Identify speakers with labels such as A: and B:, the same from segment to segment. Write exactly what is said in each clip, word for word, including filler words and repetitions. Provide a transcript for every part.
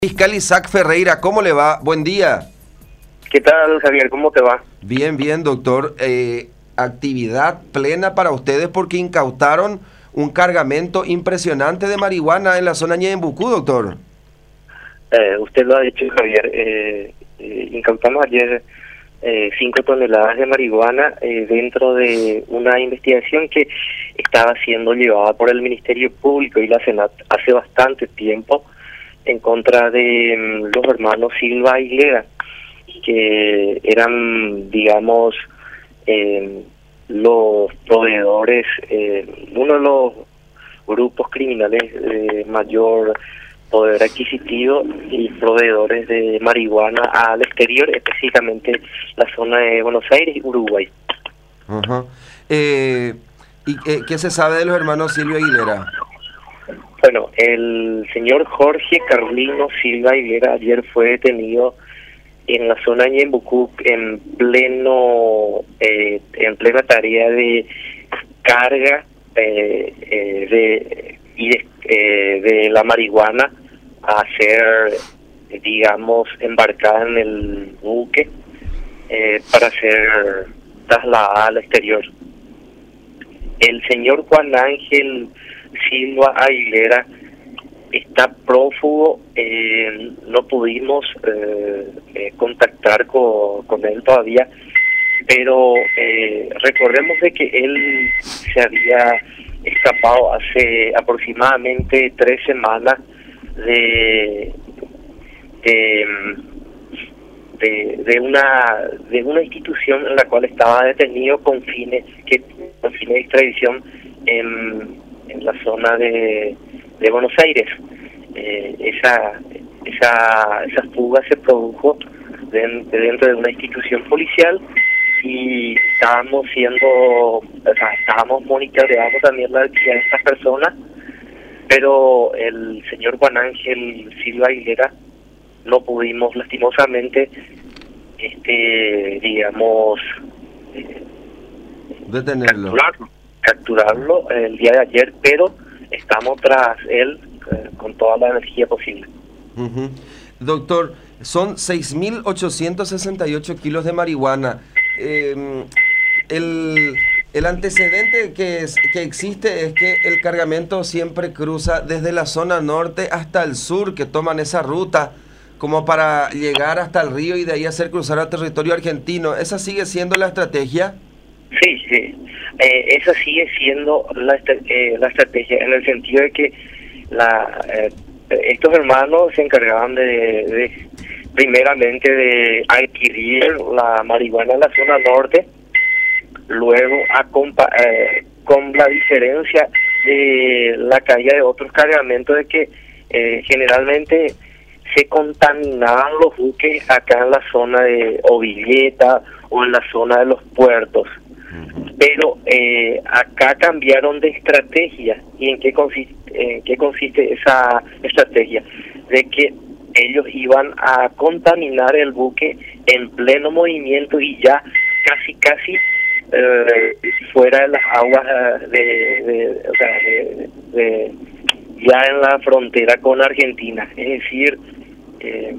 A: Fiscal Isaac Ferreira, ¿cómo le va? Buen día.
B: ¿Qué tal, Javier? ¿Cómo te va?
A: Bien, bien, doctor. Eh, actividad plena para ustedes porque incautaron un cargamento impresionante de marihuana en la zona Ñeembucú, doctor.
B: Eh, usted lo ha dicho, Javier. Eh, eh, incautamos ayer eh, cinco toneladas de marihuana eh, dentro de una investigación que estaba siendo llevada por el Ministerio Público y la Senat hace bastante tiempo en contra de um, los hermanos Silva y Aguilera, que eran, digamos, eh, los proveedores, eh, uno de los grupos criminales de mayor poder adquisitivo y proveedores de marihuana al exterior, específicamente la zona de Buenos Aires y Uruguay.
A: Uh-huh. eh, ¿Y eh, qué se sabe de los hermanos Silva y Aguilera?
B: Bueno, el señor Jorge Carlino Silva Aguilera ayer fue detenido en la zona de Ñeembucú en pleno eh, en plena tarea de carga eh, eh, de y de, eh, de la marihuana a ser, digamos, embarcada en el buque eh, para ser trasladada al exterior. El señor Juan Ángel Silva Aguilera está prófugo, eh, no pudimos eh, eh, contactar con, con él todavía, pero eh, recordemos de que él se había escapado hace aproximadamente tres semanas de de, de de una de una institución en la cual estaba detenido con fines que con fines de extradición en en la zona de, de Buenos Aires. Eh, esa esa esa fuga se produjo de, de dentro de una institución policial y estábamos siendo, o sea, estábamos monitoreando también la actividad de estas personas, pero el señor Juan Ángel Silva Aguilera no pudimos lastimosamente, este, digamos, eh,
A: detenerlo.
B: capturarlo. capturarlo el día de ayer, pero estamos tras él eh, con toda la energía posible.
A: Uh-huh. Doctor, son seis mil ochocientos sesenta y ocho kilos de marihuana. Eh, el, el antecedente que, es, que existe es que el cargamento siempre cruza desde la zona norte hasta el sur, que toman esa ruta como para llegar hasta el río y de ahí hacer cruzar al territorio argentino. ¿Esa sigue siendo la estrategia?
B: Sí, sí. Eh, esa sigue siendo la, eh, la estrategia, en el sentido de que la eh, estos hermanos se encargaban de, de primeramente de adquirir la marihuana en la zona norte, luego a compa eh, con la diferencia de la caída de otros cargamentos de que eh, generalmente se contaminaban los buques acá en la zona de Ovilleta o en la zona de los puertos. Pero eh, acá cambiaron de estrategia. ¿Y en qué consiste, en qué consiste esa estrategia? De que ellos iban a contaminar el buque en pleno movimiento y ya casi casi eh, fuera de las aguas de, de, o sea, de, de, ya en la frontera con Argentina. Es decir, eh,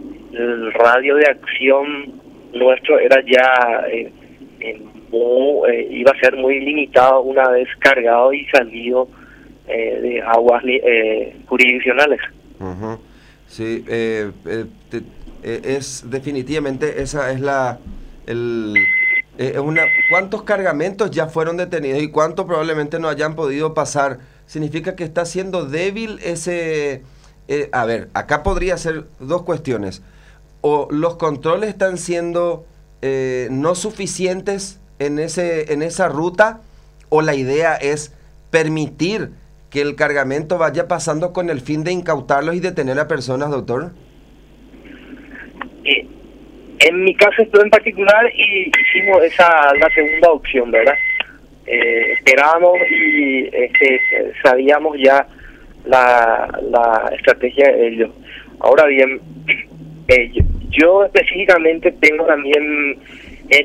B: el radio de acción nuestro era ya eh, en Muy, eh, iba a ser muy limitado una vez cargado y salido eh, de aguas eh, jurisdiccionales.
A: Uh-huh. Sí, eh, eh, te, eh, es definitivamente esa es la el eh, una ¿cuántos cargamentos ya fueron detenidos y cuántos probablemente no hayan podido pasar? Significa que está siendo débil ese eh, a ver, acá podría ser dos cuestiones. O los controles están siendo eh, no suficientes en ese en esa ruta, o la idea es permitir que el cargamento vaya pasando con el fin de incautarlos y detener a personas, doctor.
B: Eh, en mi caso en particular y hicimos esa la segunda opción, ¿verdad? Eh, esperábamos y este, sabíamos ya la, la estrategia de ellos. Ahora bien, eh, yo, yo específicamente tengo también en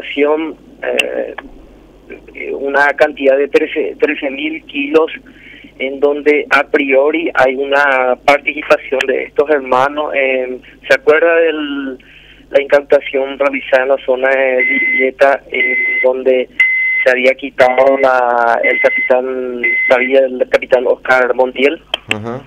B: investigación Eh, una cantidad de trece mil kilos en donde a priori hay una participación de estos hermanos. Eh, ¿Se acuerda de la incautación realizada en la zona de Villeta, en donde se había quitado la, el capitán, la vida del capitán Oscar Montiel?
A: Uh-huh.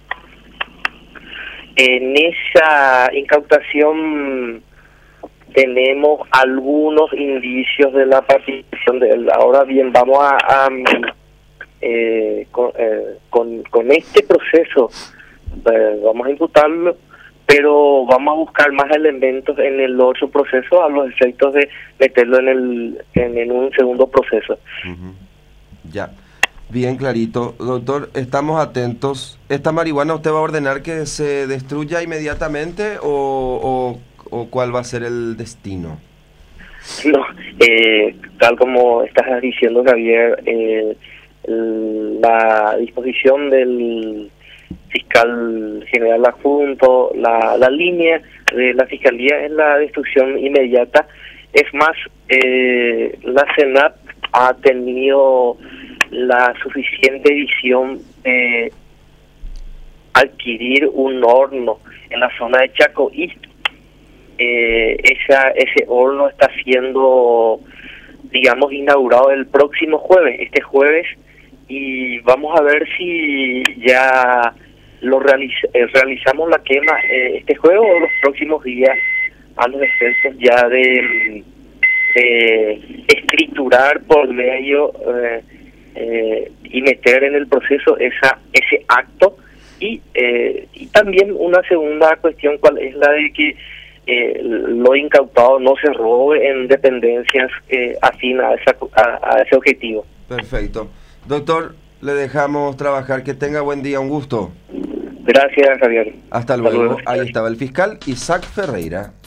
B: En esa incautación tenemos algunos indicios de la participación de él. Ahora bien, vamos a, a eh, con, eh, con, con este proceso eh, vamos a imputarlo, pero vamos a buscar más elementos en el otro proceso a los efectos de meterlo en el en, en un segundo proceso.
A: Uh-huh. Ya, bien clarito. Doctor, estamos atentos. ¿Esta marihuana usted va a ordenar que se destruya inmediatamente o, o, o cuál va a ser el destino?
B: No, eh, tal como estás diciendo, Javier, eh, la disposición del fiscal general adjunto, la, la línea de la fiscalía es la destrucción inmediata. Es más, eh, la Senat ha tenido la suficiente visión de adquirir un horno en la zona de Chaco y eh, esa, ese horno está siendo, digamos, inaugurado el próximo jueves, este jueves, y vamos a ver si ya lo realiza, eh, realizamos la quema eh, este jueves o los próximos días, a los efectos ya de, de escriturar por medio eh, eh, y meter en el proceso esa ese acto. Y, eh, y también una segunda cuestión, cuál es la de que eh, lo incautado no se robe en dependencias eh, afín a, esa, a, a ese objetivo.
A: Perfecto. Doctor, le dejamos trabajar. Que tenga buen día, un gusto.
B: Gracias, Javier.
A: Hasta luego. Hasta luego. Ahí estaba el fiscal Isaac Ferreira.